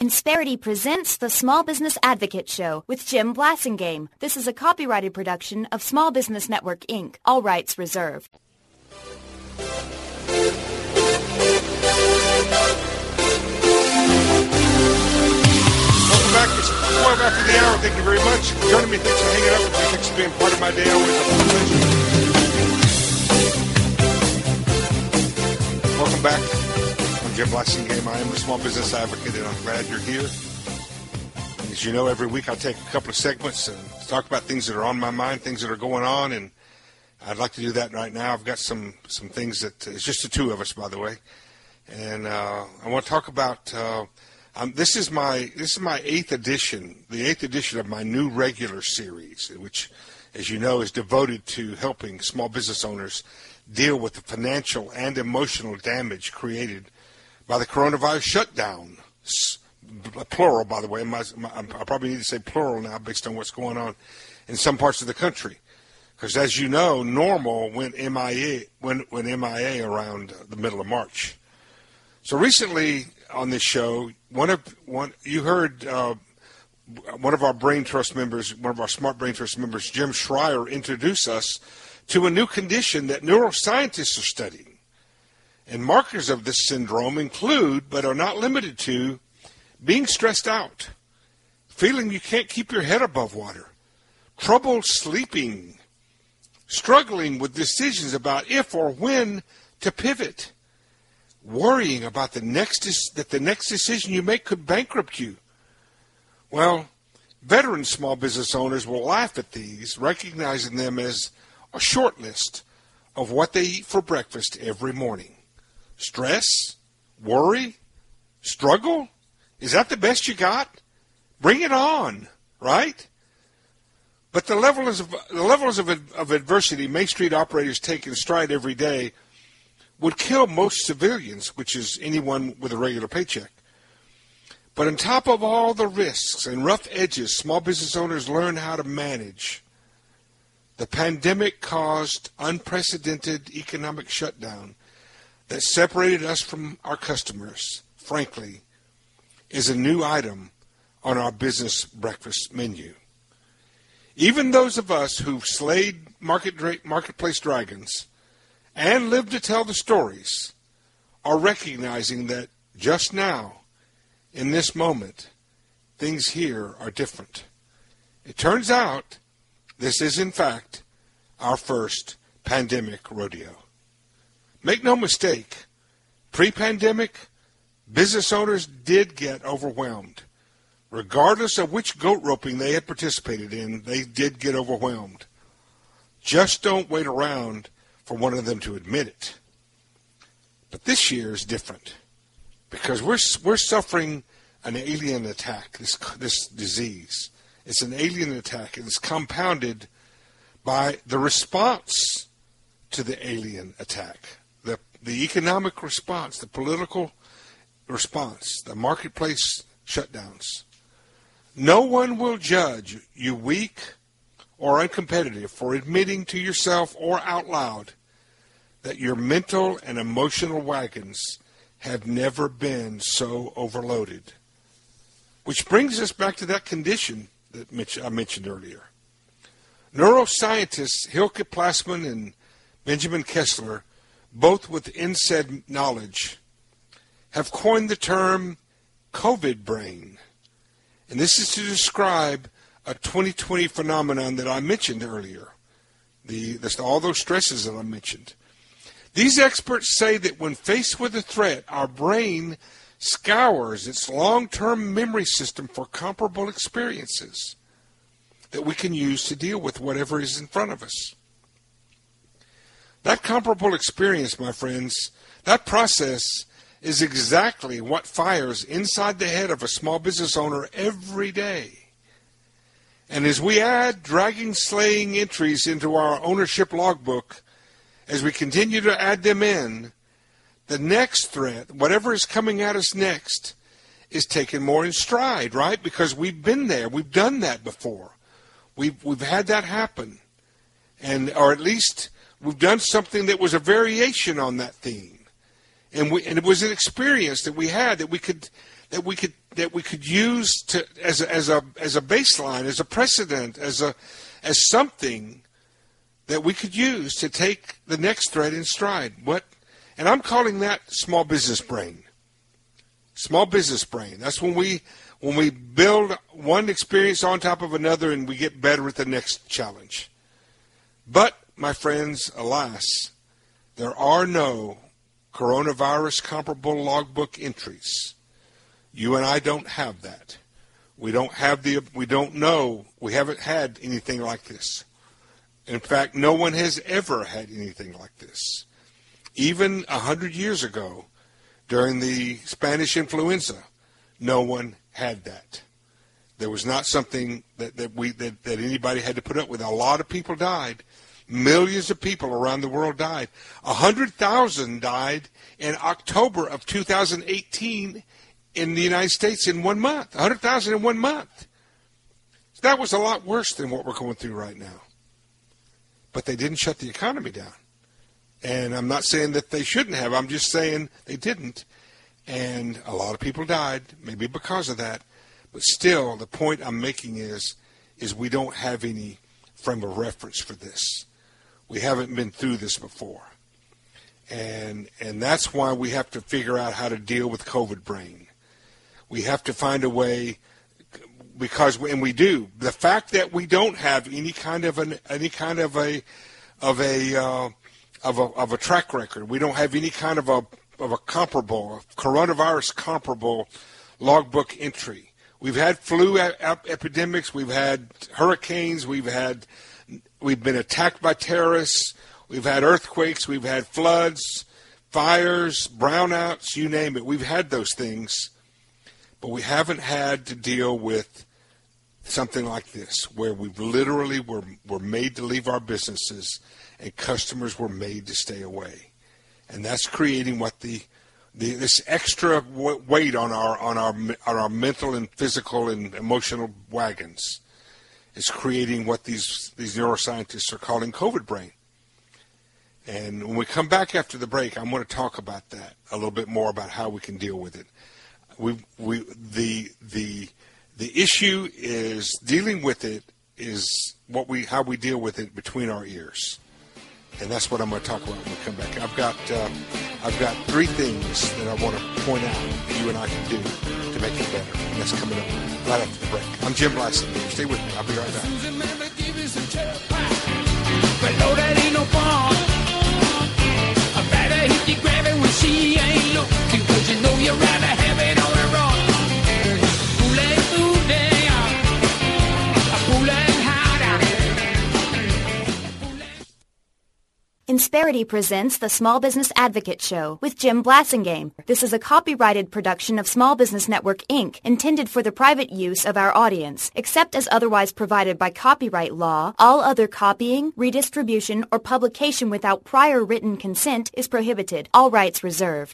Insperity presents the Small Business Advocate Show with Jim Blasingame. This is a copyrighted production of Small Business Network, Inc. All rights reserved. Welcome back. It's 12 after the hour. Thank you very much for joining me. Thanks for hanging out with me. Thanks for being part of my day. Always a pleasure. Welcome back. I'm Jim Blasingame. I am the Small Business Advocate, and I'm glad you're here. And as you know, every week I take a couple of segments and talk about things that are on my mind, things that are going on, and I'd like to do that right now. I've got some things that it's just the two of us, by the way, and I want to talk about. This is my eighth edition, the eighth edition of my new regular series, which, as you know, is devoted to helping small business owners deal with the financial and emotional damage created by the coronavirus shutdown. Plural, by the way. I probably need to say plural now based on what's going on in some parts of the country. Because as you know, normal went MIA around the middle of March. So recently on this show, you heard one of our Brain Trust members, one of our Smart Brain Trust members, Jim Schreier, introduce us to a new condition that neuroscientists are studying. And markers of this syndrome include, but are not limited to, being stressed out, feeling you can't keep your head above water, trouble sleeping, struggling with decisions about if or when to pivot, worrying about that the next decision you make could bankrupt you. Well, veteran small business owners will laugh at these, recognizing them as a short list of what they eat for breakfast every morning. Stress? Worry? Struggle? Is that the best you got? Bring it on, right? But the levels of adversity Main Street operators take in stride every day would kill most civilians, which is anyone with a regular paycheck. But on top of all the risks and rough edges small business owners learn how to manage, the pandemic caused unprecedented economic shutdown that separated us from our customers, frankly, is a new item on our business breakfast menu. Even those of us who've slayed marketplace dragons and lived to tell the stories are recognizing that just now, in this moment, things here are different. It turns out this is, in fact, our first pandemic rodeo. Make no mistake, pre-pandemic, business owners did get overwhelmed. Regardless of which goat roping they had participated in, they did get overwhelmed. Just don't wait around for one of them to admit it. But this year is different because we're suffering an alien attack, this disease. It's an alien attack, and it's compounded by the response to the alien attack. The economic response, the political response, the marketplace shutdowns. No one will judge you weak or uncompetitive for admitting to yourself or out loud that your mental and emotional wagons have never been so overloaded. Which brings us back to that condition that I mentioned earlier. Neuroscientists Hilke Plassman and Benjamin Kessler, both with NSAID knowledge, have coined the term COVID brain. And this is to describe a 2020 phenomenon that I mentioned earlier, all those stresses that I mentioned. These experts say that when faced with a threat, our brain scours its long-term memory system for comparable experiences that we can use to deal with whatever is in front of us. That comparable experience, my friends, that process is exactly what fires inside the head of a small business owner every day. And as we add dragging, slaying entries into our ownership logbook, as we continue to add them in, the next threat, whatever is coming at us next, is taken more in stride, right? Because we've been there. We've done that before. We've had that happen. Or at least we've done something that was a variation on that theme. And it was an experience that we had that that we could use to as a baseline, as a precedent, as something that we could use to take the next threat in stride. And I'm calling that small business brain. Small business brain. That's when we build one experience on top of another and we get better at the next challenge. But, my friends, alas, there are no coronavirus comparable logbook entries. You and I don't have that. We don't know, we haven't had anything like this. In fact, no one has ever had anything like this. Even 100 years ago, during the Spanish influenza, no one had that. There was not something that anybody had to put up with. A lot of people died. Millions of people around the world died. 100,000 died in October of 2018 in the United States in 1 month. 100,000 in 1 month. That was a lot worse than what we're going through right now. But they didn't shut the economy down. And I'm not saying that they shouldn't have. I'm just saying they didn't. And a lot of people died, maybe because of that. But still, the point I'm making is we don't have any frame of reference for this. We haven't been through this before. And that's why we have to figure out how to deal with COVID brain. We have to find a way, and we do. The fact that we don't have any kind of a track record, we don't have any kind of a comparable coronavirus comparable logbook entry. We've had flu epidemics, we've had hurricanes, we've been attacked by terrorists, we've had earthquakes, we've had floods, fires, brownouts, you name it. We've had those things, but we haven't had to deal with something like this, where we literally were made to leave our businesses and customers were made to stay away. And that's creating what this extra weight on our mental and physical and emotional wagons is creating what these neuroscientists are calling COVID brain. And when we come back after the break, I'm going to talk about that a little bit more, about how we can deal with it. The issue is dealing with it is how we deal with it between our ears. And that's what I'm going to talk about when we come back. I've got 3 things that I want to point out that you and I can do to make it better. And that's coming up right after the break. I'm Jim Blasingame. Stay with me. I'll be right back. But no, that ain't no fun. I better hit you, grab it when she ain't looking, 'cause you know you're rather have it on the run. Insperity presents the Small Business Advocate Show with Jim Blasingame. This is a copyrighted production of Small Business Network, Inc., intended for the private use of our audience. Except as otherwise provided by copyright law, all other copying, redistribution, or publication without prior written consent is prohibited. All rights reserved.